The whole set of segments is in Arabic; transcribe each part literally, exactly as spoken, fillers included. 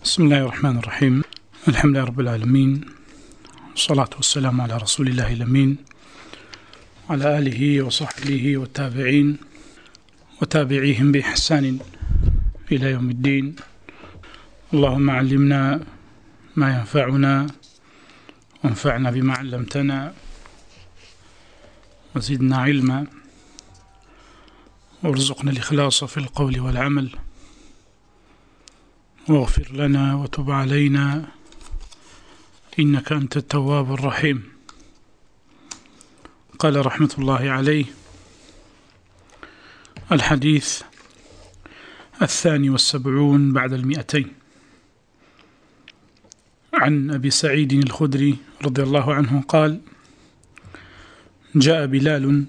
بسم الله الرحمن الرحيم. الحمد لله رب العالمين، والصلاة والسلام على رسول الله الأمين وعلى آله وصحبه والتابعين وتابعيهم بإحسان إلى يوم الدين. اللهم علمنا ما ينفعنا وانفعنا بما علمتنا وزدنا علما وارزقنا الإخلاص في القول والعمل واغفر لنا وتب علينا إنك أنت التواب الرحيم. قال رحمة الله عليه: الحديث الثاني والسبعون بعد المئتين، عن أبي سعيد الخدري رضي الله عنه قال: جاء بلال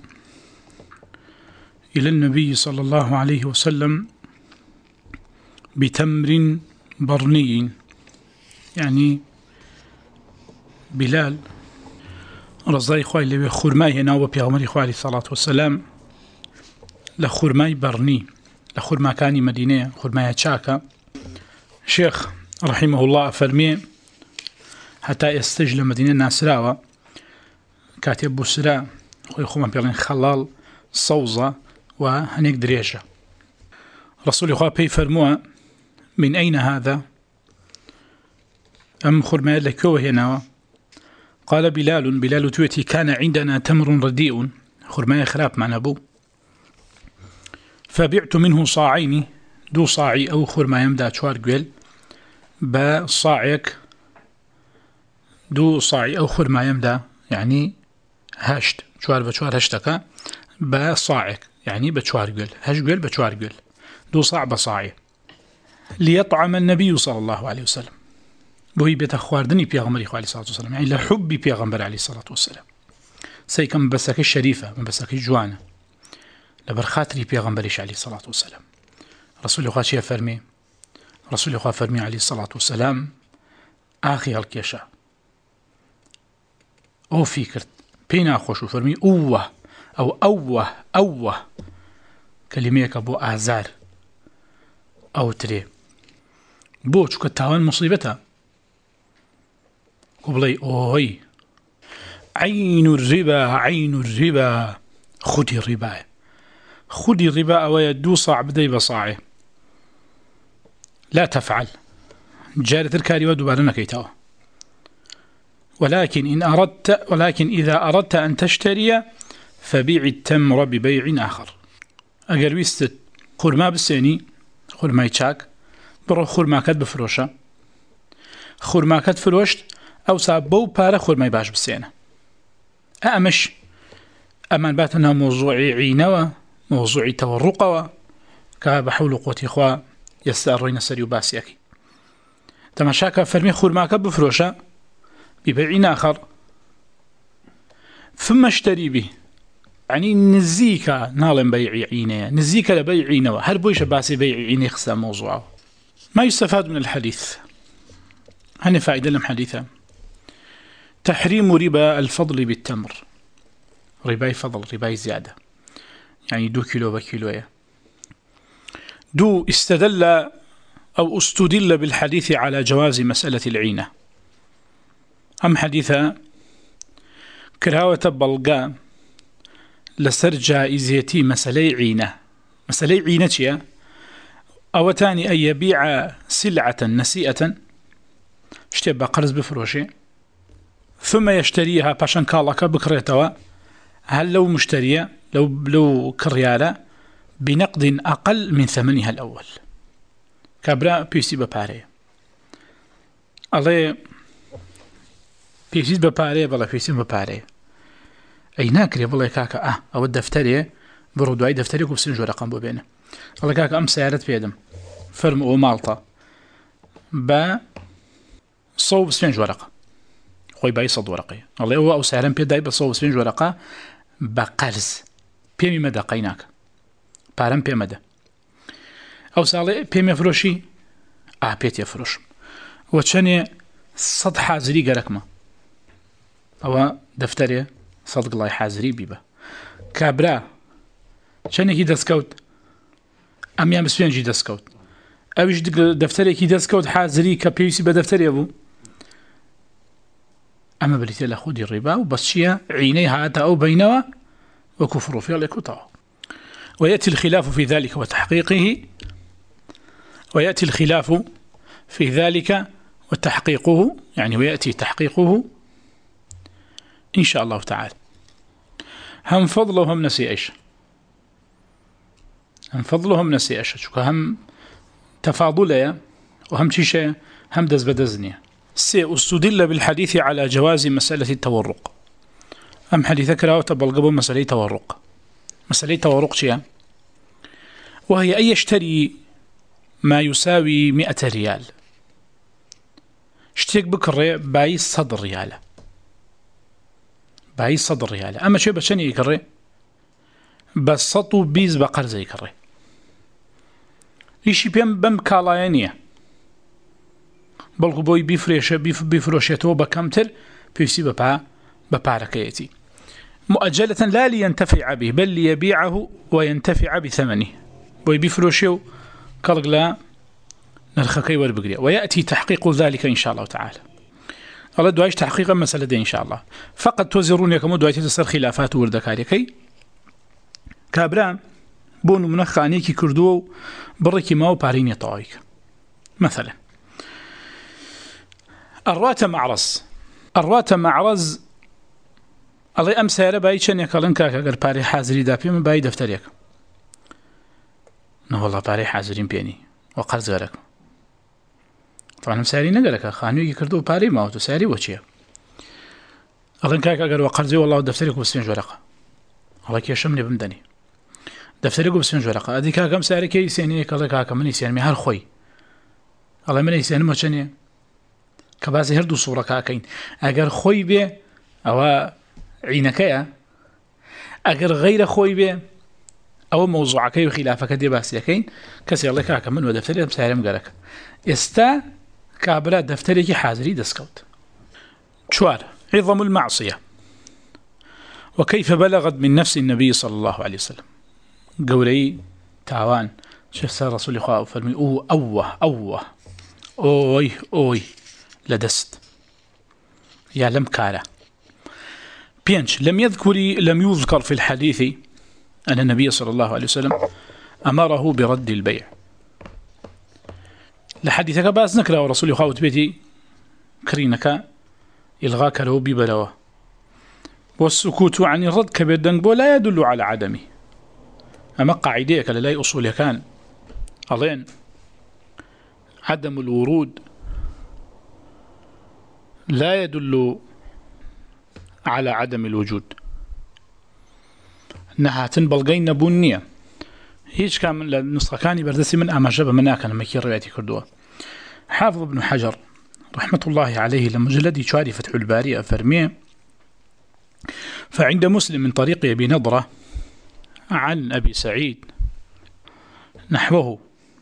إلى النبي صلى الله عليه وسلم بتمر برني. يعني بلال رضي خواه اللي خرماي هنا وبيغمري خواه عليه الصلاة والسلام لخرماي برني، لخرما كاني مدينة خرماي تشاكا. شيخ رحمه الله فرمي حتى يستجل مدينة ناسراوة كاتب بسراء خوي خوما بيغلين خلال صوزة وهنيك دريجة. رسول الله بي فرموا: من أين هذا؟ أم خرما لكوه هنا؟ قال بلال: بلال تويتي كان عندنا تمر رديء، خرما خراب مع نبو، فبعت منه صاعين، دو صاعي أو خرما يمدى شوار قويل بصاعك، دو صاعي أو خرما يمدى يعني هشت شوار بشوار هشتكا بصاعك يعني بشوار قويل، هش قويل بشوار قويل، دو صاع بصاعي، ليطعم النبي صلى الله عليه وسلم، بوي بيت خواردني بيغمري عليه الصلاة والسلام، يعني لحبي بيغمبر عليه الصلاة والسلام، سيكم بسك الشريفة من بسك الجوانة لبرخاتري بيغمبريش عليه الصلاة والسلام. رسول الله شيء فرمي، رسول الله فرمي عليه الصلاة والسلام: آخي هالكيشا أو فكرت بينا خوشو فرمي أوه أو أوه أوه كلميك أبو آزار أو تري بو چوكا تاوان مصيبتها قبلي أوهي عين الربا عين الربا خدي الربا خدي الربا أو دو صاع بدي بصاعي لا تفعل جارة الكاري ودبارنا كيتاوا، ولكن إن أردت ولكن إذا أردت أن تشتري فبيع التمر ببيع آخر. أجر ويست خرما بالسيني خرما يتشاك برو خرماكت بفروشة، خرماكت فروشت أو سابو بارا خرماي باش بسينة أمش أمان باتنا موضوعي عينوة موضوعي تورقوة كبحول قوتي إخوة يستأرين سريو باسيكي تماشاك فرمي خرماكت بفروشة ببيع آخر ثم اشتري به، يعني نزيكا نالم بيع عينه نزيكا لبيع عينوة هربويش باسي بيع عيني خصا موضوعه. ما يستفاد من الحديث هنا فائدة لم حديثة: تحريم ربا الفضل بالتمر، رباي فضل رباي زيادة، يعني دو كيلو بكيلوية. دو استدل أو استدل بالحديث على جواز مسألة العينة. أم حديثة كراوة بلغا لسر جائزيتي مسألة عينة، مسألة عينة أو تاني أن يبيع سلعة نسيئة اشتبه قرز بفروشي ثم يشتريها باشان كالك بكريتوا، هل لو مشترية لو لو كريالة بنقد أقل من ثمنها الأول كابرا بيسي بباري الله بيسي بباري بلا بيسي بباري أي ناكري والله كاكا أه أو الدفتري برودو أي دفتري كوبسين رقم بوبينه الله كاكا أم سيارة بيدم فرم أو مالطا با صوب سفنج ورقة خوي باي صد ورقي الله هو أو سيارة بيداي بصوب سفنج ورقة بقرز بيمي مدى قيناك بارم بي مدى أو سالي بيمي فروشي أه بيت يفروش وشاني صد حازري قرقما أو دفتري صدق الله حازري بيبا كابرا شاني هي دسكوت أم يام بسفين جي دسكوت أويش دفتري كي دسكوت حازري كبيسي بدفتري أبو أما بليتي لأخذ الربا وبس شيء عيني هاتا أو بينها وكفر في الكتاب. ويأتي الخلاف في ذلك وتحقيقه ويأتي الخلاف في ذلك وتحقيقه يعني ويأتي تحقيقه إن شاء الله تعالى. هم فضله هم نسي إيش هم فضله هم نسي إيش شو هم تفاضله وهم شيء هم دز بدزني. سأستدل بالحديث على جواز مسألة التورق. أم حديثك لا تبلغ مسألة تورق. مسألة تورق شيء وهي أن يشتري ما يساوي مئة ريال اشترك بكرة باي صدر ريال باي صدر ريال أما شيء بشني يكرر بس سطو بيز بقر زي كرر إيشي بيم بم كالاينية بلغو بوي بيفريش بيف بيفروشيتو بكمتر بيسي ببا بباركيتي مؤجلة لا لينتفع به بل ليبيعه وينتفع بثمنه بوي بيفروشيو قالق لا نرخكي وربقريا. ويأتي تحقيق ذلك إن شاء الله تعالى. الله دعايش تحقيقا مسألة دي إن شاء الله. فقط توزرون يكمو دعايتي تصير خلافات وردكاريكي كابرا بونو منخانيكي كردو بركي ماو باريني طايك مثلا الرات معرز الرات معرز الله أمس يا ربا يشن يكالن كاكا قر باري حازري دابي من باي دفتريك نو والله باري حازرين بيني وقرز غيرك طبعا مساري نقلك خانيو يكردو باري ماوتو ساري وشيه الله كاكا قر وقرزي والله دفتريك بسفين جورقة الله كي يشمني بمدني دفتريك بسفين جورقة ادي كاكا مساري كي يسيني كاكا كاكا من يسيني هر خوي الله من يسيني موشني كباسي هردو صورة كاكين اگر خوي بي او عينكيا اگر غير خوي بي او موضوعك وخلافك دي باسيكين كسي الله كاكا من ودفتري مساري مقالك استا كابلا دفتريك حازري دسكوت. شوار عظم المعصية وكيف بلغت من نفس النبي صلى الله عليه وسلم قولي تعوان شيخ سار رسول الله فرمي اوه اوه اوه اوي اوي لدست يا لم كارا بينش لم يذكر لم يذكر في الحديث أن النبي صلى الله عليه وسلم أمره برد البيع لحديثك باس نكرا ورسول الله بيتي كرينك إلغاك له ببلوه والسكوت عن الرد كبيردنك لا يدل على عدمه أما قاعديك للاي أصول كان أظن عدم الورود لا يدل على عدم الوجود نها تنبلغين نبونية هيش كان من النسخة كان بردسي من أمجب مناك لما كي روايتي كردوه. حافظ ابن حجر رحمة الله عليه لما جلدي شاري فتح الباري أفرميه فعند مسلم من طريق أبي نضرة عن أبي سعيد نحوه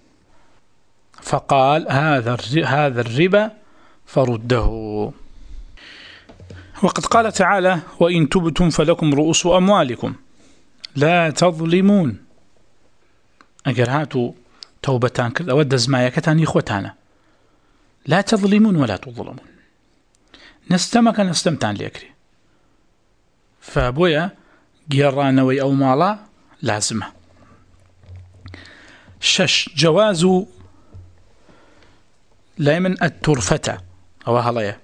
فقال هذا هذا الربا فرده. وقد قال تعالى وإن تبتم فلكم رؤوس أموالكم لا تظلمون أجر هاتوا توبتان كذا ود زمايكتان إخوتانا لا تظلمون ولا تظلمون نستمك نستمتان ليكري فابويا جيرانوي أو مالا لازمة. شش جواز لايمن الترفة أو هلايا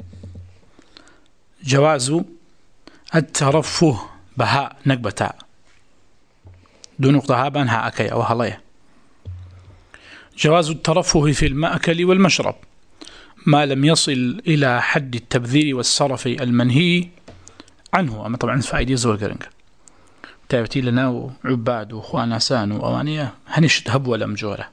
جواز الترفه بهاء نقبتاء دون نقطة هابان ها أكي أو هلايا جواز الترفه في المأكل والمشرب ما لم يصل إلى حد التبذير والصرف المنهي عنه. أما طبعا فائدة زور قرنك تابتي لنا عباد وخوانا سان وأوانية هنشت هب ولا مجورة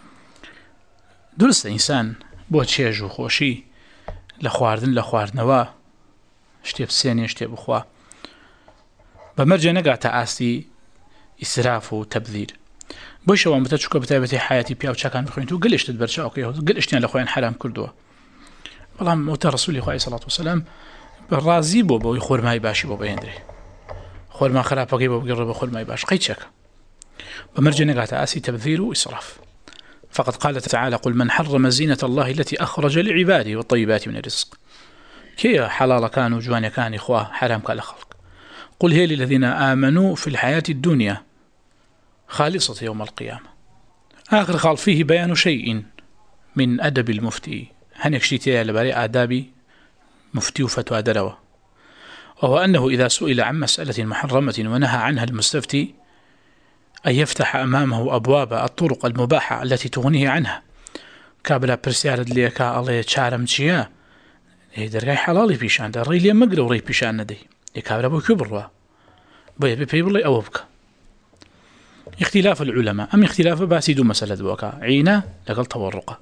درست إنسان بوت شيج وخوشي لخواردن لخواردنوا اشتيب سيني اشتيب أخوا بمرجع نقع تأسي إسراف وتبذير بوش وان بتشكو بتابتي حياتي بياو تشاكان بخوينتو قلش تدبرشا اوكي قلش تيان لخوين حرام كردوه والله موت رسول الله صلى الله عليه وسلم بالرازي بو بو يخور ماي باشي بو بيندري خور ما خراب بقي بو بقرب خور ماي باش قيت شك بمرجع نقع تأسي تبذير وإسراف فقد قال تعالى قل من حرم زينة الله التي أخرج لعباده والطيبات من الرزق كي حلال كانوا جوان كان إخوة حرام كالخلق قل هي للذين آمنوا في الحياة الدنيا خالصة يوم القيامة. آخر قال فيه بيان شيء من أدب المفتي هنك شيء لباري آداب مفتي وفتوى دروة، وهو أنه إذا سئل عن مسألة محرمة ونهى عنها المستفتي أن يفتح أمامه أبواب الطرق المباحة التي تغنيه عنها كابلا برسيارد ليكا الله يتشارم تشيا درقاي حلالي بيشان در ريلي مقر وري بيشان ندي يكابلا بو كبروا بي بي بي أو بك. اختلاف العلماء أم اختلاف باسيدو مسألة بوكا عينا لقل تورقة.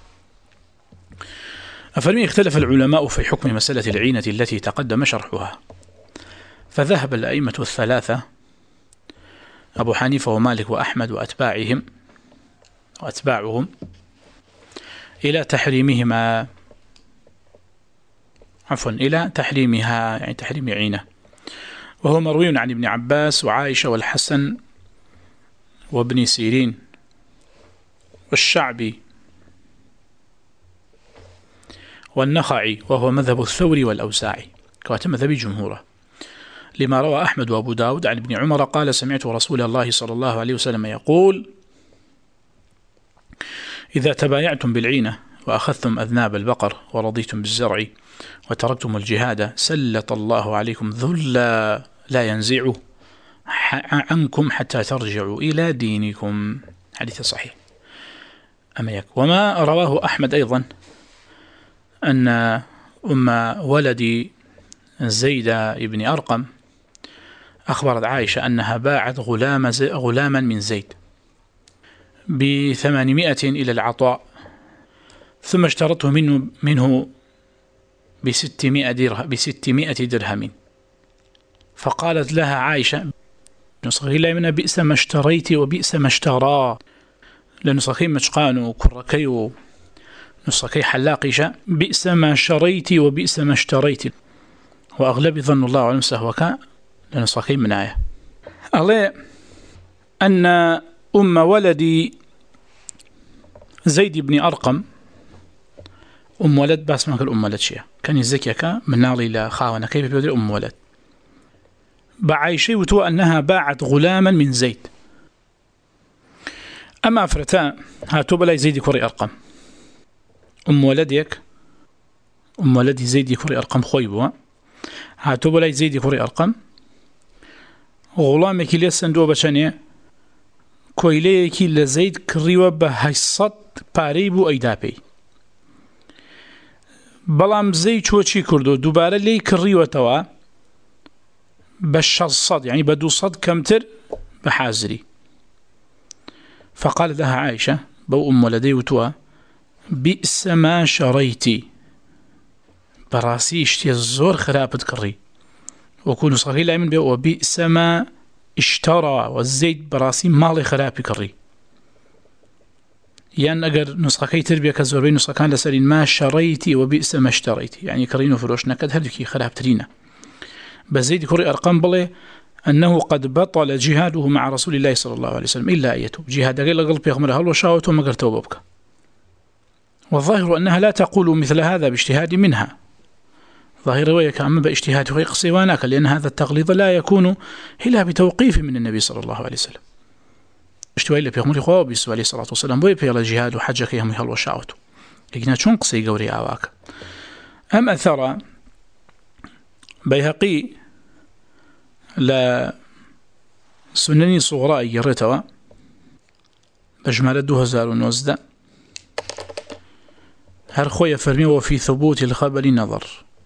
أفرمي اختلف العلماء في حكم مسألة العينة التي تقدم شرحها، فذهب الأئمة الثلاثة أبو حنيفة ومالك وأحمد وأتباعهم وأتباعهم إلى تحريمهما عفوا إلى تحريمها يعني تحريم عينة، وهو مروي عن ابن عباس وعائشة والحسن وابن سيرين والشعبي والنخعي، وهو مذهب الثوري والأوزاعي كواتم مذهب جمهوره، لما روى أحمد وأبو داود عن ابن عمر قال سمعت رسول الله صلى الله عليه وسلم يقول إذا تبايعتم بالعينة وأخذتم أذناب البقر ورضيتم بالزرع وتركتم الجهاد سلط الله عليكم ذلا لا ينزعه عنكم حتى ترجعوا إلى دينكم. حديث صحيح. أما يك وما رواه أحمد أيضا أن أم ولد زيد ابن أرقم أخبرت عائشة أنها باعت غلام غلاما من زيد بثمانمائة إلى العطاء ثم اشترته منه, منه بستمائة درهم, بستمائة درهم فقالت لها عائشة نسخي لا من بئس ما اشتريت وبئس ما اشترى لنسخي مشقان كركي نسخي حلاقشة بئس ما شريت وبئس ما اشتريت وأغلب ظن الله علم سهوك لنسخي من آية الله أن أم ولد زيد بن أرقم أم ولد بس ما كان أم ولد شيء كان يزكيك من نالي لخاونا كيف بيودي أم ولد بعيشي وتوى أنها باعت غلاما من زيد. أما فرتا هاتوا بلاي زيد كوري أرقم أم ولدك أم ولدي زيد كوري أرقم خويبوا هاتوا بلاي زيد كوري أرقم غلامك اللي سندوا بشانية كويليك اللي زيد كريوة بهيصد باريبو أيدابي بلام زيد شو شي كردو دوباره لي كريوة توا بالشصد يعني بدو صد كمتر بحازري. فقال لها عائشة بو أم ولدي وتوا بئس ما شريتي براسي اشتي الزور خرابت كري وكون صغير لا من بي وبئس ما اشترى والزيت براسي مالي خرابي كري يعني أجر نسخة كي تربية كزوربين نسخة كان لسرين ما شريتي وبئس ما اشتريتي يعني كرينو فروش نكد هذيك خراب ترينا. بزيد كري أرقام بلي أنه قد بطل جهاده مع رسول الله صلى الله عليه وسلم إلا أن يتوب جهاد غير قلب يغمر هل وشاوته ما قرتوا بك. والظاهر أنها لا تقول مثل هذا باجتهاد منها ظاهر ويك أما باجتهاد غير قصيوانك لأن هذا التغليظ لا يكون إلا بتوقيف من النبي صلى الله عليه وسلم اشتوى إلا بيغمر خواه بيسوا عليه الصلاة والسلام بوي بيغل جهاد وحجك يهم هل وشاوته لكن شون قصي قوري آواك. أم أثر بيهقي لا سنني صغراء يرتوا بجمال دو هزار ونوزده هر خويا فرمي وفي ثبوت الخبر نظر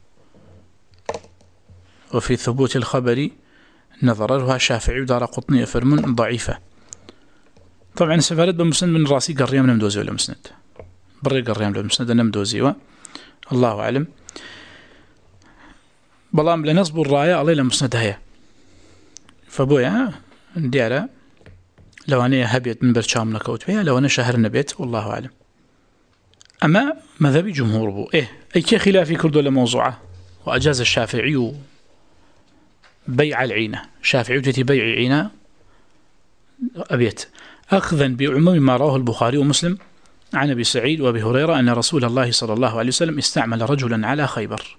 وفي ثبوت الخبر نظرها شافعي ودار قطنية فرمون ضعيفة. طبعا سفارت بمسند من راسي قريم نمدوزي ولا مسند بري قريم لمسند نمدوزي الله أعلم. بلام لنصب الراية علي لمسند هيا فبويا نديرا لو أنا هبيت من برشام نكوت بها لو أنا شهر نبيت والله أعلم. أما مذهبي جمهور بو إيه أي كي خلافي كردو لموضوعه وأجاز الشافعي بيع العينة شافعي تتي بيع عينة أبيت أخذا بعموم ما رواه البخاري ومسلم عن أبي سعيد وأبي هريرة أن رسول الله صلى الله عليه وسلم استعمل رجلا على خيبر.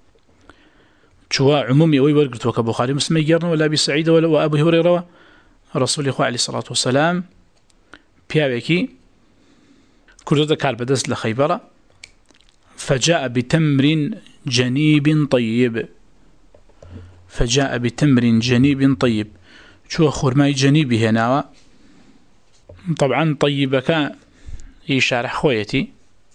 شو عمومي ويورقت وكبخاري مسلم يجرنا ولا أبي سعيد ولا أبي هريرة رسول الله عليه الصلاة والسلام بيابيكي كل ذا كار بدس لخيبر فجاء بتمر جنيب طيب فجاء بتمر جنيب طيب. شو خرماي جنيبي هنا طبعا طيبك يشارح خويتي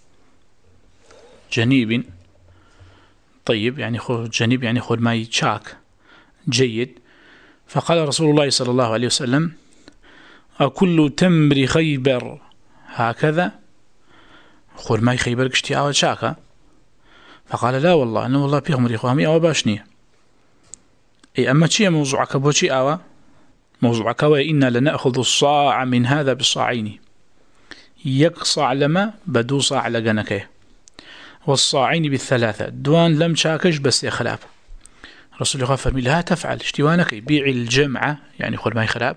جنيب طيب يعني خو جنيب يعني خرماي شاك جيد. فقال رسول الله صلى الله عليه وسلم أكل تمر خيبر هكذا خرماي خيبر كشتي أو شاكا؟ فقال لا والله أنه والله بيغمر إخوامي أو باشني. أي أما شيء موضوعك بوشي أو موضوعك وإنا لنأخذ الصاع من هذا بالصاعين يقصع لما بدو صاع لقنكيه والصاعين بالثلاثة دوان لم شاكش بس يخراب. رسول الله فرمي لها تفعل اشتوانك بيع الجمعة يعني خرماي خراب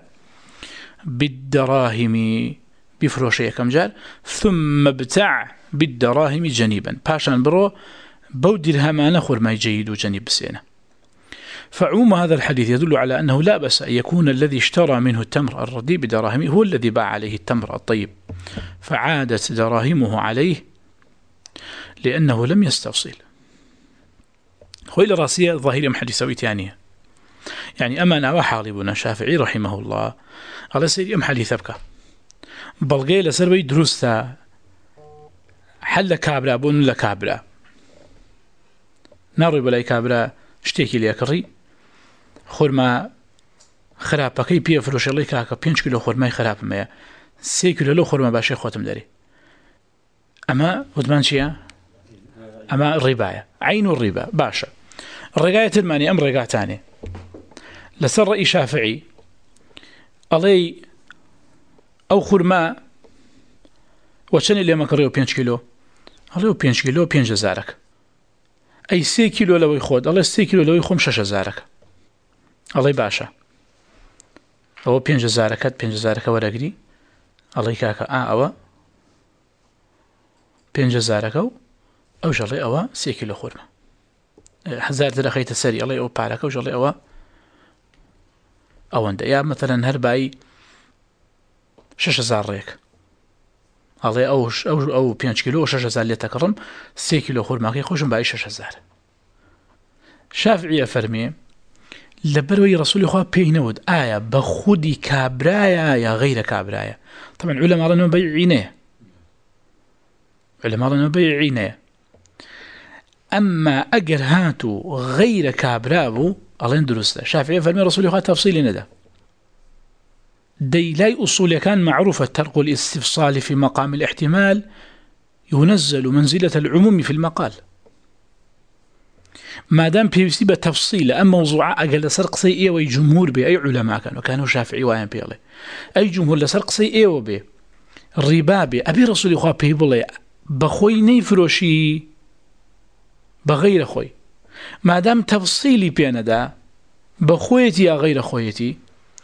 بالدراهم بفروشية كم جار ثم ابتع بالدراهم جنيبا باشان برو بودي الهمان خرماي جيد وجنيب بسينة. فعموم هذا الحديث يدل على أنه لا بأس أن يكون الذي اشترى منه التمر الرديء بدراهم هو الذي باع عليه التمر الطيب فعادت دراهمه عليه لأنه لم يستفصل. خويل الراسية ظاهرة محدثة تانية يعني أما أنا وحالبنا شافعي رحمه الله على سيدي أم حديثة بك بلغي لسربي دروستا حل كابرا بون لكابرا ناري بلاي كابرا شتيكي ليكري خورما خرابكي بيه فروش الله كاكا بينش كيلو خورماي خراب ما سي كيلو لو خورما باشي خوتم داري أما ودمان شيا أما الرباية عين الربا باشا الرقاية الماني أم رقاية تاني لسر رأي شافعي علي أو خورما وشان اللي ما كريو بينش كيلو عليو بينش كيلو بينش زارك أي سي كيلو لو يخود الله سي كيلو لو يخوم شش زارك الله باشا أو بينج زاركات بينج زارك ورقري الله كاكا آه أو بينج زارك أو أو جلي أو سي كيلو خورما هزار درخيت السري الله أو بارك أو جلي أو أو عند يا مثلا هرباي شش زارك الله أو أو أو بينج كيلو شش زار اللي تكرم سي كيلو خورما كي خوشم باي شش زار. شافعي فرمي لبروي رسول الله بينود آية بخودي كابرايا يا غير كابرايا. طبعا علماء رنوا بيعينه علماء رنوا بيعينه أما أجر هاتو غير كابرابو الله يندرسه. شافعي فرمي رسول الله تفصيل ندى دي لاي أصول كان معروفة ترك الاستفصال في مقام الاحتمال ينزل منزلة العموم في المقال ما دام بيسيب تفصيل أما موضوع أجل سرق سيئة وجمهور به أي علماء كانوا كانوا شافعي وأيام بيله أي جمهور لسرق سيئة وبه الربا به أبي رسول الله بيقول بخوي نيفروشي بغير خوي ما دام تفصيلي بين دا بخويتي يا غير خويتي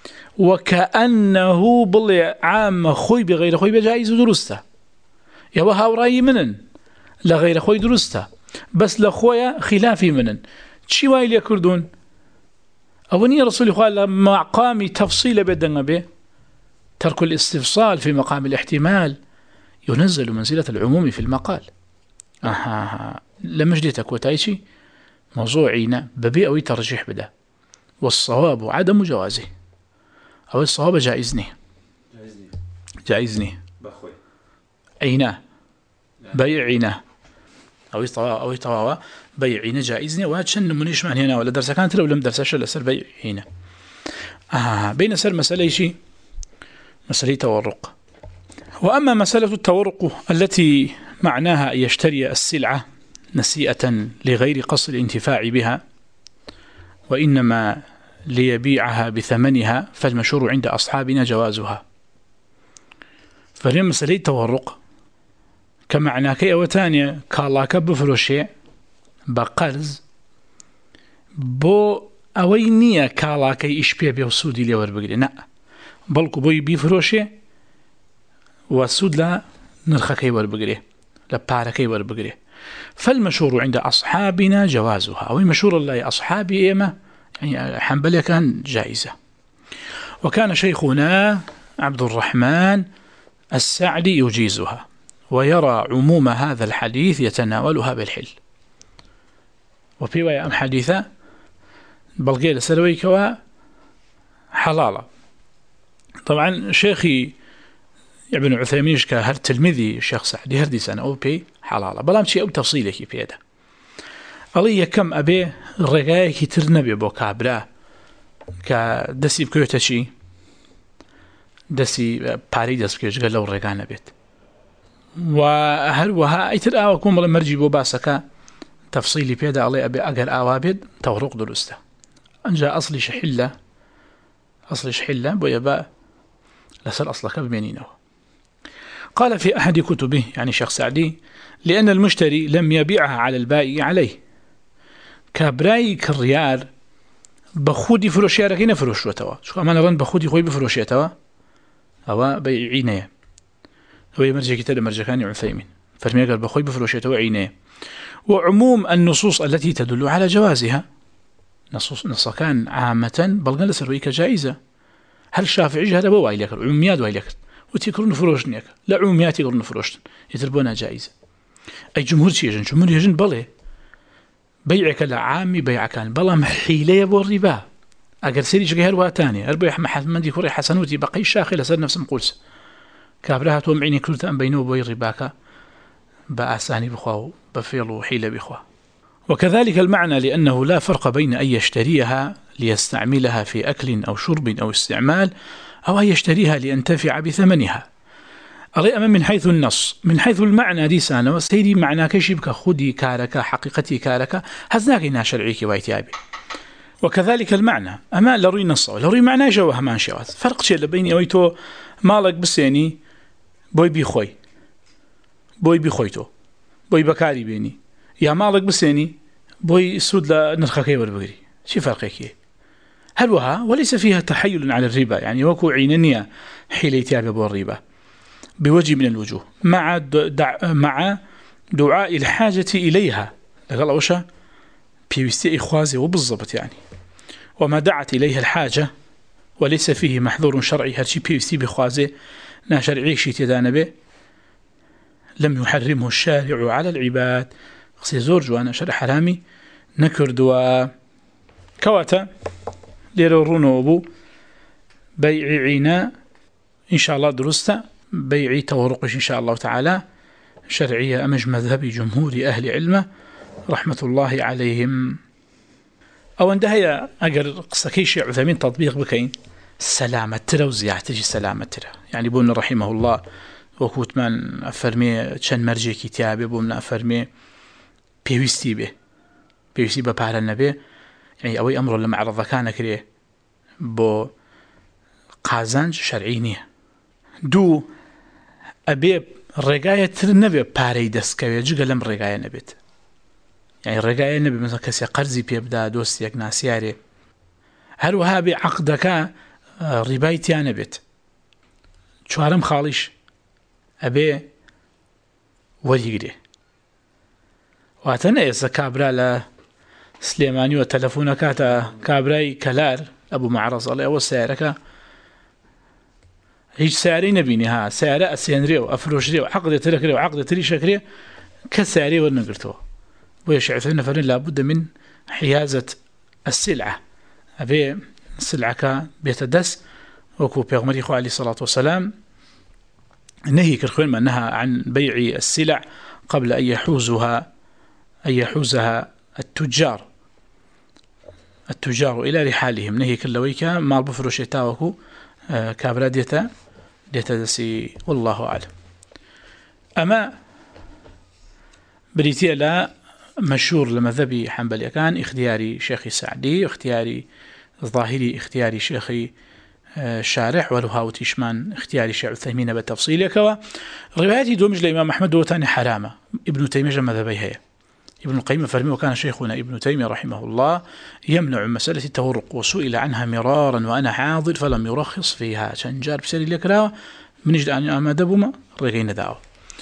وكأنه بل عام خوي بغير خوي بجائز درسته يا وهاوراي منن لغير خوي درسته بس لخويا خلافي منن شي وايل يكردون أولي رسول الله قال مقام تفصيل بدنا به ترك الاستفصال في مقام الاحتمال ينزل منزلة العموم في المقال. أها لما جديتك وتايشي موضوعينا ببيع أو ترجيح بدا والصواب عدم جوازه أو الصواب جائزني جائزني أينا بيعنا أو يطوا أو يطوا بيعنا جائزني وهاتشن منيش من هنا ولا درس كانت لو لم درسش إلا سر بيعنا. آه بين سر مسألة شيء مسألة تورق. وأما مسألة التورق التي معناها أن يشتري السلعة نسيئة لغير قصد الانتفاع بها وإنما ليبيعها بثمنها فالمشهور عند أصحابنا جوازها. فهي مسألة تورق كمعنى كي أو تانية كالاك بفروشي بقرز بو أوينية كالاك إشبيه بيوسودي ليور بقري نا بلكو بوي بفروشي وسود لا نرخكي وربقريه لباركي وربقريه. فالمشهور عند أصحابنا جوازها، أو مشهور الله أصحابي إيما يعني حنبلية كان جائزة. وكان شيخنا عبد الرحمن السعدي يجيزها ويرى عموم هذا الحديث يتناولها بالحل. وفي رواية أم حديثة بلغير سرويكوا حلالة. طبعا شيخي ابن عثيمين كهر تلميذي الشيخ سعدي هردي سنة أو بي حلالة بلام شيء أو تفصيلي كي بيدا علي كم أبي الرجاء كتير نبي بو كابرا كدسي بكيوتا شيء دسي باريدس بكيوش قال له الرجاء نبيت. وهل وها أيتر آوا كم ولا مرجي بو باسكا تفصيلي بيدا علي أبي أجر آوابد تورق درسته أنجا أصلي شحلة أصلي شحلة بويبا لسر أصلك بمينينه. قال في أحد كتبه يعني شيخ سعدي لأن المشتري لم يبيعها على البائع عليه كابراي كريار بخودي فروشيارك نفروش وتوا شو أمان رن بخودي خوي بفروشيتوا أو بيعينيه هو يمرجع كتاب مرجكاني عثيمين فرمي قال بخوي بفروشيتوا عينيه. وعموم النصوص التي تدل على جوازها نصوص نصكان عامة بل قال سرويك جائزة. هل الشافعي هذا بو وايلك عموميات وايلك وتيكرون فروشنيك لا عموميات يقولون فروشن يتربونها جائزة. أي جمهور شيء جن جمهور يجن بله بيعك لا عامي بيع كان بلا محيلة يبو الربا أجر سيري شجع هالوا تاني أربع يحمى حمد يكوري حسنوتي بقي شاخلة صار نفس مقولس كابرها توم عيني كل تأم بينه وبين رباك بأساني بخوا بفيلو حيلة بخوا. وكذلك المعنى لأنه لا فرق بين أن يشتريها ليستعملها في أكل أو شرب أو استعمال أو أن يشتريها لينتفع بثمنها. أريد من حيث النص من حيث المعنى دي سانا وسيدي معنى كشبك خدي كارك حقيقتي كارك هزناقنا شرعيك وايتيابي. وكذلك المعنى أما لروي نص لروي معنى جوه ما انشوات فرق شيء لبيني أويتو مالك بسيني بوي بيخوي بوي بيخويتو بوي بكاري بيني يا مالك بسيني بوي سود لنرخكي والبقري شي فرقك هل وها وليس فيها تحيل على الربا يعني وكو عينانية حيليتيابي بو الربا بوجه من الوجوه مع دع مع دعاء الحاجة إليها لقال وشا بيستي إخوازي وبالضبط يعني وما دعت إليها الحاجة وليس فيه محظور شرعي هرشي بيستي بإخوازي نا شرعي شي تدان به لم يحرمه الشارع على العباد خصي زور جوانا شرع حرامي نكر دوا كواتا ليرونو أبو بيع عينا إن شاء الله درسته بيعي تورقش إن شاء الله تعالى شرعية أمج مذهبي جمهور أهل علمه رحمة الله عليهم. أو اندهي أقر قصة شيء عثمين تطبيق بكين سلامة ترى وزياحة تجي سلامة ترى يعني بون رحمه الله وكوت من أفرمي تشن مرجي كتابي بون أفرمي بيوستي به بيوستي ببعر النبي يعني أوي أمر لما عرض كان كريه بو قازانج شرعينيه دو أبي الرجاية النبي باريدس كي يجي لم الرجاية نبيت يعني الرجاية النبي مثلا كسي قرزي بيبدأ دوستي يكناسياري هل وهابي عقدك ربايتي نبيت شو هرم خالش أبي وليقري واتنا إذا كابرا لا سليماني وتلفونك كاتا كابراي كلار أبو معرض الله أول سيارك هيج سعري نبيني ها سعر أسينريو أفروشريو عقد تركريو عقد تريشكريو كسعري ونقرتو ويشعثون فرين لابد من حيازة السلعة أبي السلعة بيتدس وكو بيغمري خو عليه الصلاة والسلام نهي كرخوين ما نهى عن بيع السلع قبل أن يحوزها أن يحوزها التجار التجار إلى رحالهم نهي كلويكا مال بفروشيتا وكو كابرا ديتا ديتا دسي والله أعلم. أما بريتيا لا مشهور لمذهبي حنبلي كان اختياري شيخي سعدي اختياري ظاهري اختياري شيخي شارح ولو تيشمان اختياري شيخ عثيمين بالتفصيل كوا رواياتي دومج لإمام أحمد وتاني حرامة ابن تيمية مذهبي هي ابن القيم فرمي وكان شيخنا ابن تيمية رحمه الله يمنع مسألة التورق وسئل عنها مرارا وأنا حاضر فلم يرخص فيها شنجار بسري لكرا من يجد أن أمدبما رغين داو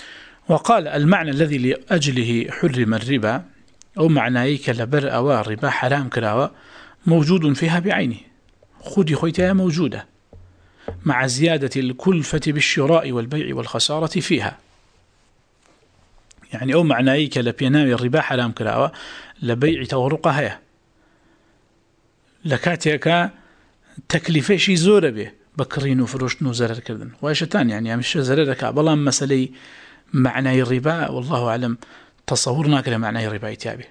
وقال المعنى الذي لأجله حرم الربا أو معنايك لبر أو الربا حرام كراوة موجود فيها بعينه، خذي خويتها موجودة مع زيادة الكلفة بالشراء والبيع والخسارة فيها. يعني أو معنايك لبيناوي الربا حرام كراوة لبيع تورقها هي لكاتيك تكلفة شي زورة به بكرين وفروشن وزرر كردن واشتان يعني مش زررك بلا مسألة معنى الربا والله أعلم تصورنا كلا معنى الربا يتابع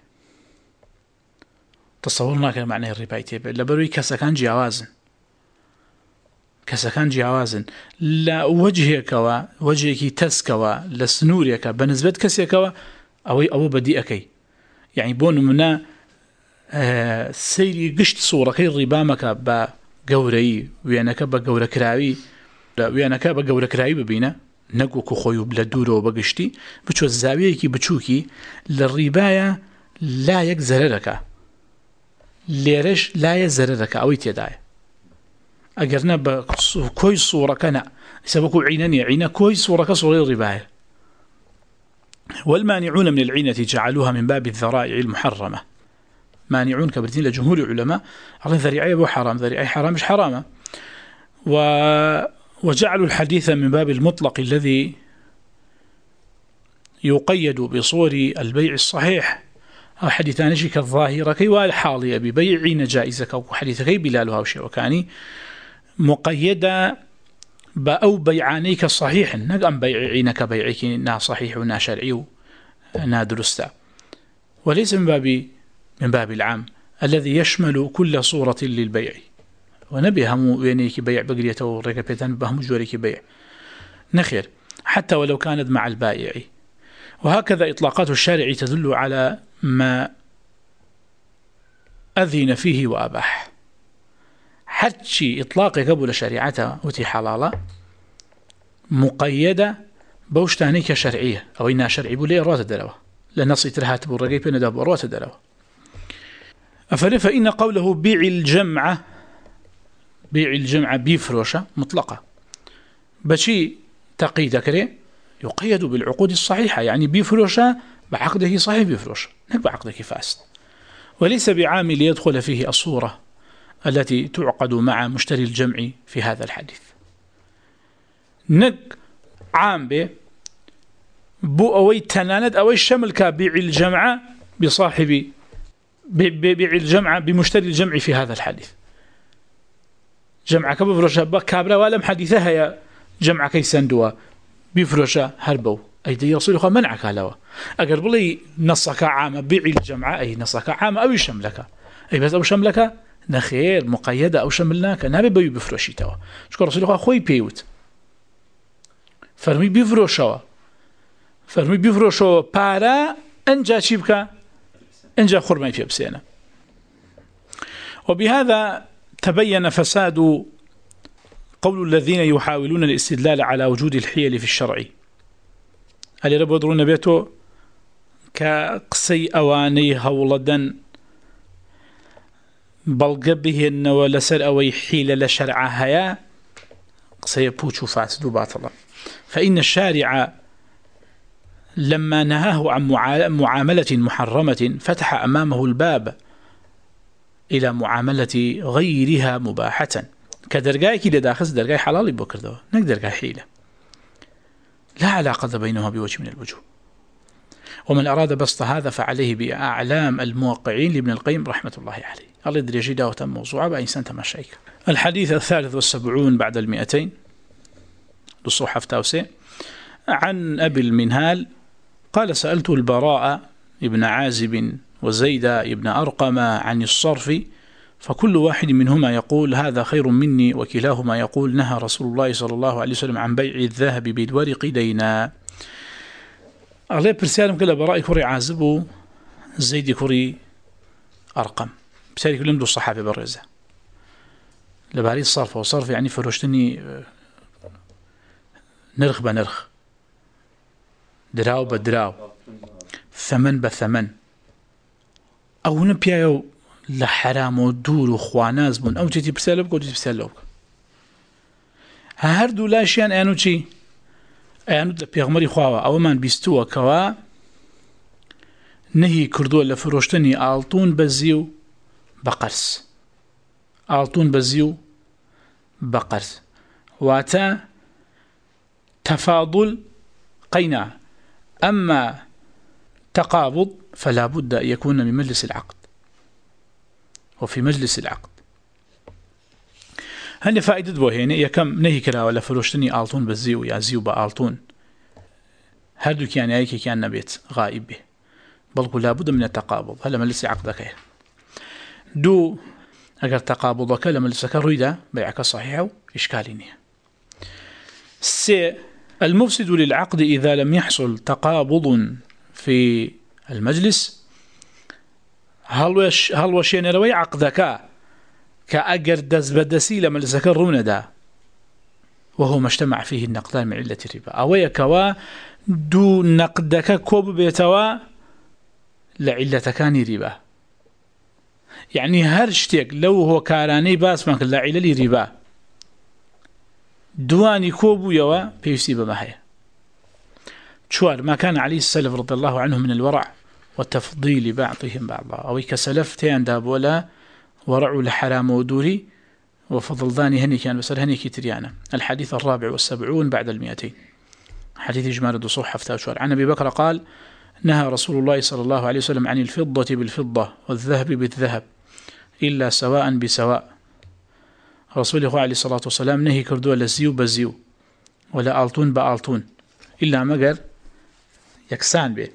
تصورنا كلا معنى الربا يتابع لبروي كسكان جوازن كسكان جوازن لا وجهك و وجهك تسكوا لسنورك بالنسبة كسيكوا أو أو بديئك يعني بون منا آه سيري قشت صورة كي الربا مكا بقوري ويانك بقورة كراوي ويانك بقورة كراوي ببينا نقوك خويو بلا دورو بقشتي بچو الزاوية بچوكي للرباية لا يكزررك ليرش لا يزررك أو يتداي أجرنا بكوي صورة كنا سبكوا عينني عينا كوي صورة كصورة الرباية. والمانعون من العينة جعلوها من باب الذرائع المحرمة، مانعون كبرتين لجمهور العلماء على ذريعي أبو حرام ذريعي حرام مش حرامة و وجعلوا الحديث من باب المطلق الذي يقيد بصور البيع الصحيح أو حديثان شيء كالظاهرة كي والحالية ببيع جائزة أو حديث كي بلالها وشيء وكاني مقيدة أو بيعاني كصحيح نقام بيعينك كبيعك نا صحيح ونا شرعي ونا درستا، وليس من باب من باب العام الذي يشمل كل صورة للبيع ونبي همو وينيك بيع بقريته ورقبتان بهم جوريك بيع نخير حتى ولو كانت مع البائع. وهكذا إطلاقات الشارع تدل على ما أذن فيه وأباح، حتى إطلاق قبل شريعته وتي حلالة مقيدة بوشتانيك شرعية أو إنها شرعي بولي روات الدلوة لنص ترهات بالرقيب نداب روات الدلوة. أفلا فإن قوله بيع الجمعة بيع الجمعة بيفروشة مطلقة بشي تقيد كري يقيد بالعقود الصحيحة، يعني بيفروشة بعقده صحيح بيفروش نك بعقده فاسد، وليس بعامل يدخل فيه الصورة التي تعقد مع مشتري الجمع في هذا الحديث. نك عام به بو أوي تناند أوي شمل كبيع الجمعة بصاحب بيع الجمعة بمشتري الجمع في هذا الحديث. جمع كبفروشة بكابرة ولم حديثها يا جمع كيسندوا بفروشة هربوا أي دي رسول الله منعك لوا أقرب لي نصك عام بيع الجمعة أي نصك عام أو شملك أي بس أو شملك نخير مقيدة أو شملناك نبي بيو بفروشي توا شكر رسول الله خوي بيوت فرمي بفروشوا فرمي بفروشوا بارا أنجا شبك أنجا خرمي في بسينا. وبهذا تبين فساد قول الذين يحاولون الاستدلال على وجود الحيل في الشرع. هل يربو يدرون بيته كقسي أواني هولدا بلقبهن ولسر أوي حيل لشرعها قسي بوشو فاسد باطلا. فإن الشارع لما نهاه عن معاملة محرمة فتح أمامه الباب إلى معاملة غيرها مباحة كدرجاي كده داخل درجاي حلال بكرده نك درجاي حيلة لا علاقة بينها بوجه من الوجوه. ومن أراد بسط هذا فعليه بأعلام الموقعين لابن القيم رحمة الله عليه. الله يدري جدا وتم موضوعه بإنسان تمشيك. الحديث الثالث والسبعون بعد المئتين للصحف تاوسي عن أبي المنهال قال سألت البراء ابن عازب وزيد ابن أرقم عن الصرف فكل واحد منهما يقول هذا خير مني وكلاهما يقول نهى رسول الله صلى الله عليه وسلم عن بيع الذهب بالورق دينا. الله برسالم كلا براء كوري عازب زيد كوري أرقم بسالي كلهم دو الصحابة برزة لباري الصرف والصرف يعني فروشتني نرخ بنرخ دراو بدراو ثمن بثمن أو نبيعو لحرام ودور وخواناز بون أو تيتي برسالة بك أو تيتي برسالة بك هردو لاشيان أنو چي ئەیانوت لە پێغمبەری خواوە ئەوەمان بیستووە کەوا نهی کردووە لە فرۆشتنی ئاڵتون بە زی و بە قەرز ئاڵتون بە زی و بە قەرز واتە تفاضل قينا. أما تقابض فلا بد أن يكون من مجلس العقد وفي مجلس العقد. هل فائدة بو هنا يكم نهي كرا ولا فروشتني آلتون بزيو يا زيو بآلتون هردو كان أيك كان نبيت غائب به بل لا بد من التقابض. هل مجلس عقدك دو أجر تقابضك لما لسك رويدا بيعك صحيح إشكاليني. سي المفسد للعقد إذا لم يحصل تقابض في المجلس هل وش هل وشين روي عقدك كأجر دز بدسي لما لسك رونا وهو ما اجتمع فيه النقدان من علة الربا أو كوا دو نقدك كوب بيتوا لعلة كان ربا يعني هرشتك لو هو كاراني باس ما كلا علة ربا دواني كوبو يوا بيفسي بمحيا شوار ما كان عليه السلف رضي الله عنه من الورع والتفضيل بعضهم بعضا أو كسلف تيان داب ولا ورع لحرام ودوري وفضل ذاني هني كان بسر هني كتريانا. الحديث الرابع والسبعون بعد المئتين حديث إجمال دصوح حفتة شوار عن أبي بكر قال نهى رسول الله صلى الله عليه وسلم عن الفضة بالفضة والذهب بالذهب إلا سواء بسواء. رسول الله عليه الصلاة والسلام نهي كردوا لزيو بزيو ولا آلتون بآلتون إلا مقر يكسان به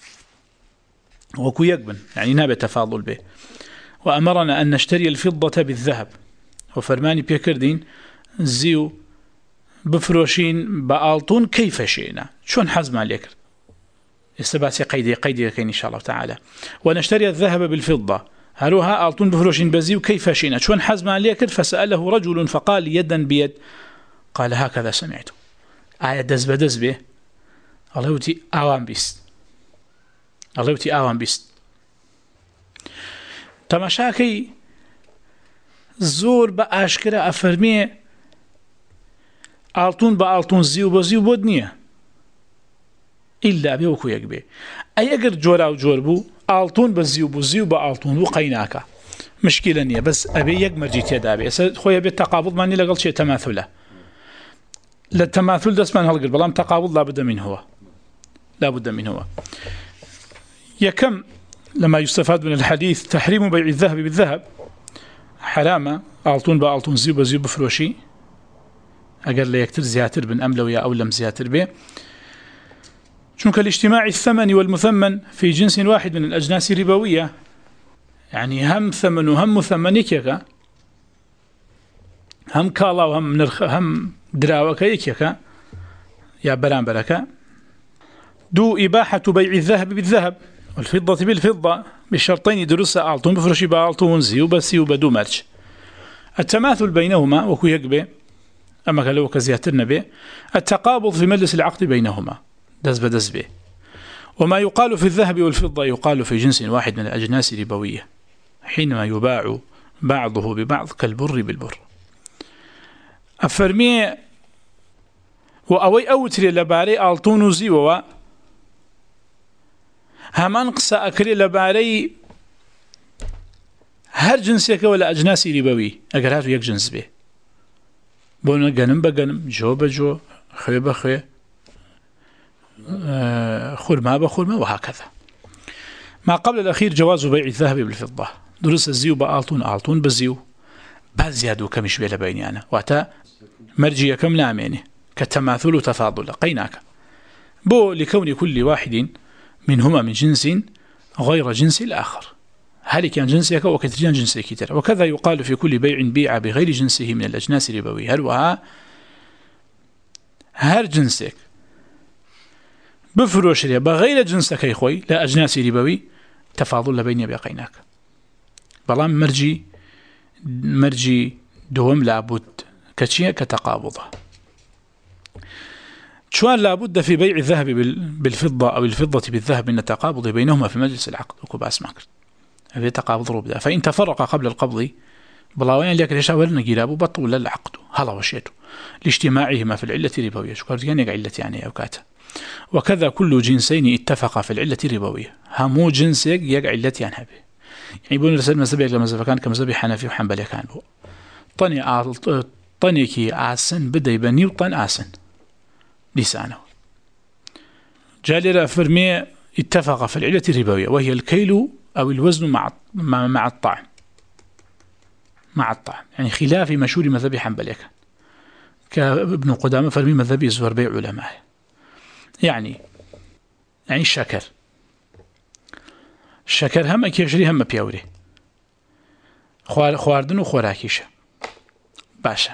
وكو يقبن يعني نابع تفاضل به. وأمرنا أن نشتري الفضة بالذهب وفرماني بيكردين زيو بفروشين بآلتون كيف شئنا شون حزم عليك استباسي قيدي قيدي كين إن شاء الله تعالى. ونشتري الذهب بالفضة هلوها آلتون بفروشين بزيو كيف شئنا شون حزم عليك فسأله رجل فقال يدا بيد قال هكذا سمعته آية دز بدز به الله يوتي آوان بيست الله يوتي آوان بيست تماشاكي زور بأشكرا أفرمي آلتون بآلتون زيو بزيو بودنية إلا بيوكو يكبي أي أقر جورا وجوربو آلتون بزيو بزيو بآلتون وقيناكا مشكلة نية بس أبي يك مرجيت يدابي خويا بالتقابض ماني لقل شيء تماثله للتماثل دس من هالقل بلام تقابض لابد من هو لابد من هو. يكم لما يستفاد من الحديث تحريم بيع الذهب بالذهب حرام آلتون بآلتون زيو بزيو بفروشي أقل يكتر زياتر بن أملويا أو لم زياتر به شنك الاجتماع الثمن والمثمن في جنس واحد من الأجناس الربوية يعني هم ثمن وهم مثمنك هم كالا وهم نرخ هم دراوك يكيك يا بران بركة. دو إباحة بيع الذهب بالذهب والفضة بالفضة بالشرطين درس آلتون بفرشي بآلتون زيو بسيو بدو مرج. التماثل بينهما وكو يقبي أما كلو كزياترنا به التقابض في مجلس العقد بينهما دز بدز به. وما يقال في الذهب والفضة يقال في جنس واحد من الأجناس الربوية حينما يباع بعضه ببعض كالبر بالبر. أفرمي وأوي أوتري لباري آلتون زيووا همان قصة أكري لباري هر جنسيك ولا أجناس ربوي أقراتو يك جنس به بونا قنم بقنم جو بجو خوي بخوي آه خرما بخرما وهكذا. ما قبل الأخير جواز بيع الذهب بالفضة درس الزيو بآلتون آلتون بزيو بازيادو كمش بيلا بيني أنا واتا مرجية كم ناميني كالتماثل وتفاضل قيناك بو لكون كل واحد منهما من جنس غير جنس الآخر هل كان جنسك وكتريان جنسك كتير. وكذا يقال في كل بيع بيع بغير جنسه من الأجناس الربوية هل وها هر جنسك بفروش ريا بغير جنسك يا خوي لا أجناس ربوي تفاضل لبيني بقيناك بلام مرجي مرجي دوم لابد كشيء كتقابضه. شوان لابد في بيع الذهب بالفضة أو الفضة بالذهب من التقابض بينهما في مجلس العقد وكباس ماكر هذا تقابض ربدا. فإن تفرق قبل القبض بلاوين لك ليش أول نجيرابو بطول العقد هلا وشيته لاجتماعهما في العلة الربوية شكرت يعني علة يعني أوكاته وكذا كل جنسين اتفق في العلة الربوية همو جنس يق علة يعني هبه يعني يقولون رسالة مذهب يقل مذهب كان كمذهب حنفي وحنبلي كان بو طني عال طني كي عسن بدأ يبني وطن عسن لسانه جالي فرمي اتفق في العلة الربوية وهي الكيل أو الوزن مع مع, مع الطعم مع الطعم يعني خلاف مشهور مذهب حنبلي كان كابن قدامة فرمي مذهب الزهر بيع علماء يعني يعني الشكر الشكر هم كيشري هم بيوري خوار خواردن وخوراكيشه باشا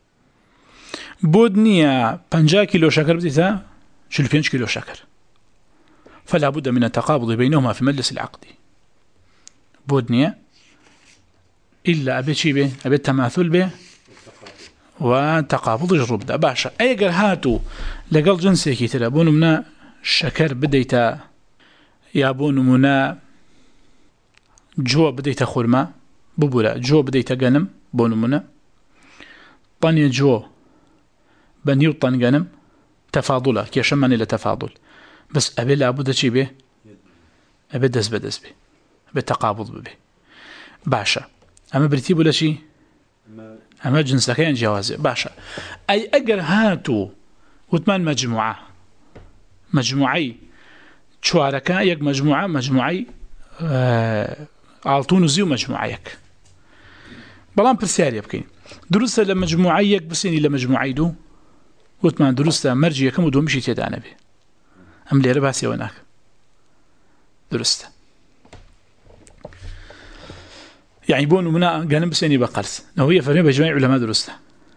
بودنيا بنجا كيلو شكر بديتا شلو بينج كيلو شكر فلا بد من التقابض بينهما في مجلس العقد بودنيا إلا أبي شي به أبي التماثل به وتقابض جرب ده باشا أي قرهاتو لقل جنسي كي تلابون منا الشكر بديتا يابون منا جو بديتا خرما ببولا جو بديتا قنم بون منا طني جو بنيو طن قنم تفاضله كي شماني لتفاضل بس أبي لابد شي به أبي دس بدس به أبي تقابض به باشا أما برتيب ولا شي أما جنس كين جوازي باشا أي أجر هاتو وثمان مجموعة مجموعي شواركا يك مجموعة مجموعي آه عالطون زيو مجموعيك بلان برسياري يبكين درسة لمجموعيك بسيني لمجموعي دو وثمان درسة مرجية كم ودو مشي تيدانا به أم لي رباسي وناك درسته يعني بون منا قانم بسيني بقرس نوية فرمي بجميع علماء درسته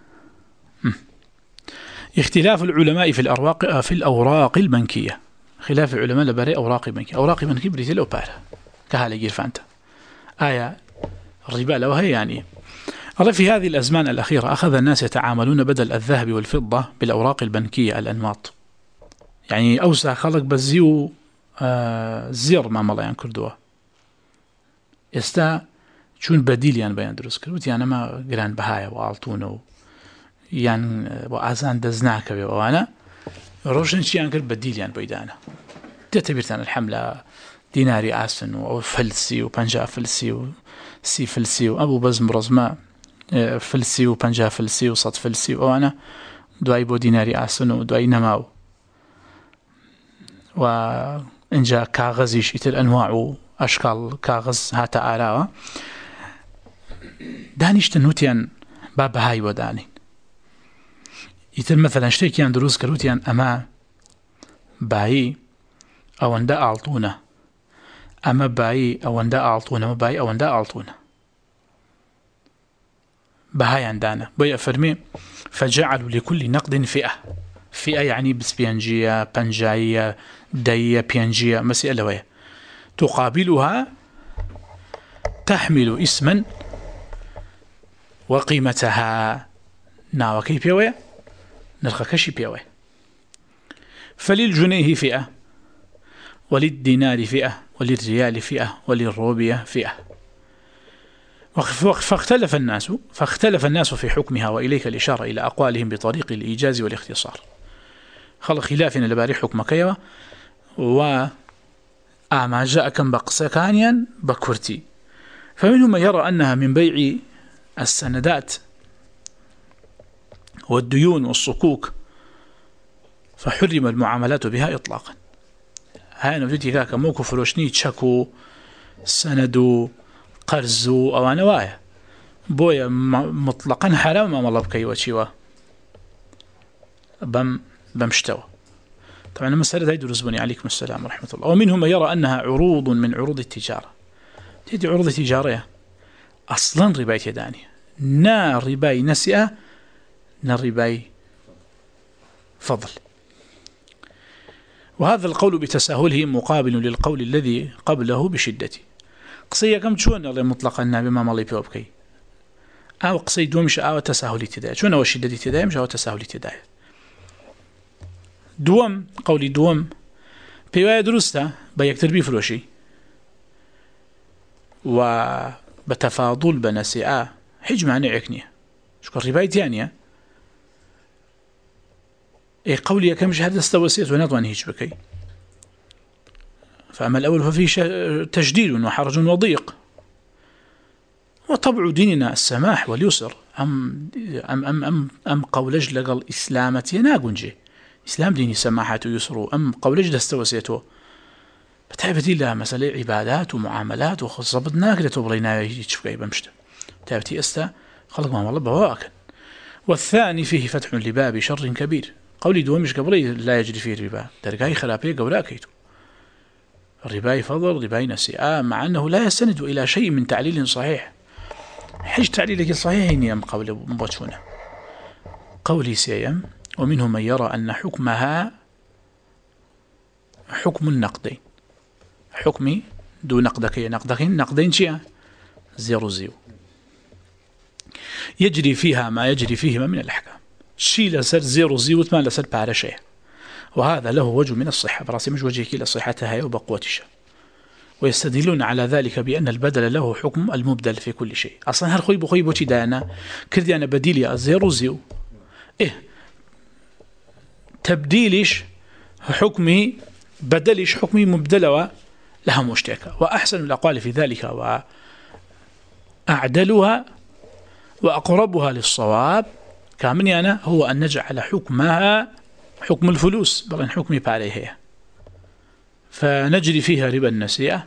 اختلاف العلماء في الأوراق في الأوراق البنكية خلاف العلماء لباري أوراق بنكية أوراق بنكية بريتي لو بارا كهالة جير فانتا آية الربا لو هي يعني الله في هذه الأزمان الأخيرة أخذ الناس يتعاملون بدل الذهب والفضة بالأوراق البنكية الأنماط يعني أوسع خلق بزيو آه زير ما ملا ينكردوه يستا شون بديل يعني بيان دروس كروت يعني ما جران بهاية وعالطونه يعني وأذان دزناك وأنا روشن شيء أنكر بديل يعني بيدانا تعتبرت أنا الحملة ديناري آسن وفلسي وبنجا فلسي وسي فلسي وأبو بزم رزما فلسي وبنجا فلسي وصد فلسي وأنا دواي بو ديناري آسن ودواي نماو وإنجا كاغزيش إتر أنواع أشكال كاغز هاتا آراوة دانيش تنوتيان باب هاي ودانين إتر مثلا شتيكيان دروس كروتيان أما باي أو أندا أعطونا أما باي أو أندا أعطونا ما باي أو أندا أعطونا بهاي عندنا بيا فرمي فجعلوا لكل نقد فئة فئة يعني بسبيانجية بنجاية داية بيانجية مسألة ويا تقابلها تحمل اسما وقيمتها ناوى كيف يوي نرخى كشي بيوي فللجنيه فئة وللدينار فئة وللريال فئة وللروبية فئة فاختلف الناس فاختلف الناس في حكمها وإليك الإشارة إلى أقوالهم بطريق الإيجاز والاختصار خلق خلافنا لباري حكم كيوة وآما جاء كم بقسكانيا بكورتي فمنهم من يرى أنها من بيع السندات والديون والصكوك فحرم المعاملات بها إطلاقا هاي نفتي كاكا موكو فروشني تشكو سندو قرزو أو نوايا بويا مطلقا حرام ما الله بكي وشيوا بم بمشتوى طبعا المسألة هاي دروس بني عليكم السلام ورحمة الله ومنهم من يرى أنها عروض من عروض التجارة تدي عروض تجارية أصلا رباية يداني نا رباي نسئة نا رباي فضل وهذا القول بتساهله مقابل للقول الذي قبله بشدته قصية كم شون الله مطلقا النبي ما مالي بيوبكي أو قصي دومش أو تساهل ابتدائي شون أو شدة ابتدائي مش أو تساهل ابتدائي دوم قولي دوم بيوايا درسته بيكتر بيفروشي وبتفاضل بنسئة هیچ مانعێک نییە چونکە ڕیبای تیانە ئێ قولی یەکەمش هەر دەستەوەسێت و ناتوانێت هیچ بکەی. فأما الأول ففيه تجديد وحرج وضيق، وطبع ديننا السماح واليسر. أم أم أم أم أم قولج لقل إسلامتي ناقنجي إسلام ديني سماحة ويسر، أم قولج دستوسيته بتعبتي لا مسألة عبادات ومعاملات وخصبت ناقرة وبرينا يشفقي بمشت تعبتي أستا خلق ما والله بواكن. والثاني فيه فتح لباب شر كبير، قولي دومش قبلي لا يجري فيه الربا درقاي خرابي قولاكيتو الربا فضل ربا نسيئة، مع أنه لا يستند إلى شيء من تعليل صحيح. حج تعليلك صحيح يم قول مبتشونة قولي سيم. ومنهم من يرى أن حكمها حكم النقدين، حكمي دو نقدك نقدكين نقدين شيئا زيرو زيو يجري فيها ما يجري فيهما من الأحكام، شي لسر زيرو زيو ما لسر بعد شيء، وهذا له وجه من الصحة براسي مش وجه كلا صحتها وبقوتها. ويستدلون على ذلك بأن البدل له حكم المبدل في كل شيء. أصلا هر خوي بخوي بوتي دانا كردي أنا بديلي زيرو زيو إيه تبديلش حكمي بدلش حكمي مبدلة لها مشتركة. وأحسن الأقوال في ذلك وأعدلها وأقربها للصواب كامني أنا هو أن نجعل حكمها حكم الفلوس بل حكمي عليها، فنجري فيها ربا النسيئة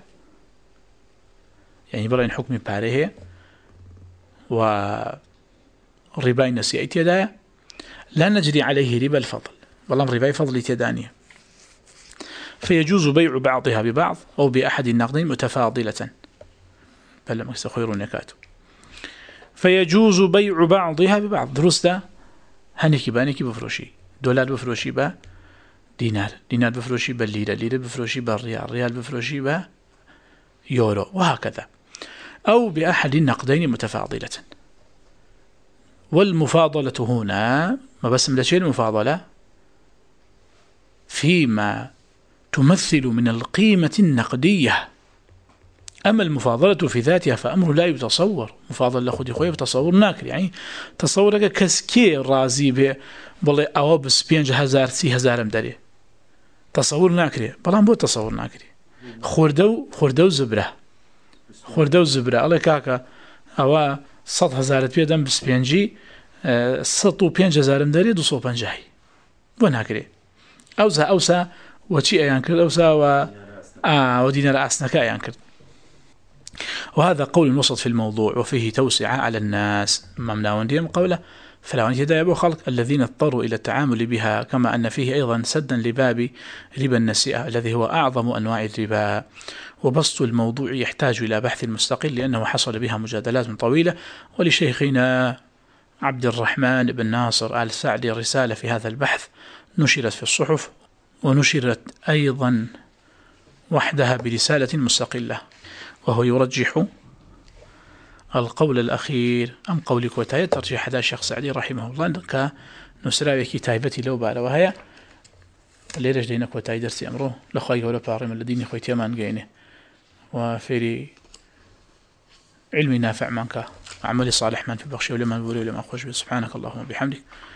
يعني بل حكمي عليها وربا النسيئة تدايا، لا نجري عليه ربا الفضل بل ربا فضل تدانية. فيجوز بيع بعضها ببعض أو بأحد النقدين متفاضلة بل لما يستخيرون نكاتو. فيجوز بيع بعضها ببعض درسته هنكي بانكي بفروشي دولار بفروشي با دينار، دينار بفروشي بالليرة، ليرة بفروشي بالريال، ريال بفروشي با يورو، وهكذا. أو بأحد النقدين متفاضلة. والمفاضلة هنا ما بس من شيء المفاضلة فيما تمثل من القيمة النقدية. أما المفاضلة في ذاتها فأمر لا يتصور. مفاضل لخذ خوي بتصور ناكر، يعني تصورك كسكي رازي به بالله أو بس بينج هزار سي هزار مدري تصور ناكري بلان بو تصور ناكري. خوردو خوردو زبرة خوردو زبرة الله كاكا أو صد هزار بيدم بس بينجي صد وبينج هزار مدري دو صوب بنجاي بو ناكري أوسا أوسا وشي أيانكر أوسا و آه ودينار أسنكا أيانكر. وهذا قول وسط في الموضوع وفيه توسعة على الناس ممناون ديم قوله فلا يهدى أبو خلق الذين اضطروا إلى التعامل بها، كما أن فيه أيضا سدا لباب ربا النسيئة الذي هو أعظم أنواع الربا. وبسط الموضوع يحتاج إلى بحث مستقل لأنه حصل بها مجادلات طويلة. ولشيخنا عبد الرحمن بن ناصر آل سعدي رسالة في هذا البحث نشرت في الصحف ونشرت أيضا وحدها برسالة مستقلة، وهو يرجح القول الأخير أم قول كوتاية ترجيح هذا الشيخ سعدي رحمه الله كنسراوي كتابتي لو بعد وهي اللي رجلين كوتاية درسي أمره لخوي ولا بارم الذين خويتي من جينه وفيري علمي نافع منك عملي صالح من في بخشي ولما نقول ولما أخرج. سبحانك اللهم وبحمدك